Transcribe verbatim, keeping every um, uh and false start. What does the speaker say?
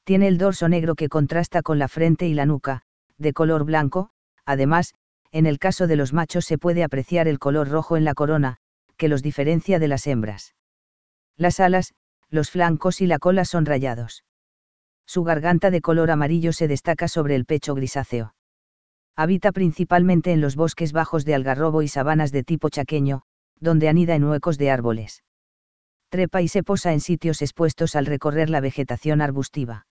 Tiene el dorso negro que contrasta con la frente y la nuca, de color blanco. Además, en el caso de los machos se puede apreciar el color rojo en la corona, que los diferencia de las hembras. Las alas, los flancos y la cola son rayados. Su garganta de color amarillo se destaca sobre el pecho grisáceo. Habita principalmente en los bosques bajos de algarrobo y sabanas de tipo chaqueño, donde anida en huecos de árboles. Trepa y se posa en sitios expuestos al recorrer la vegetación arbustiva.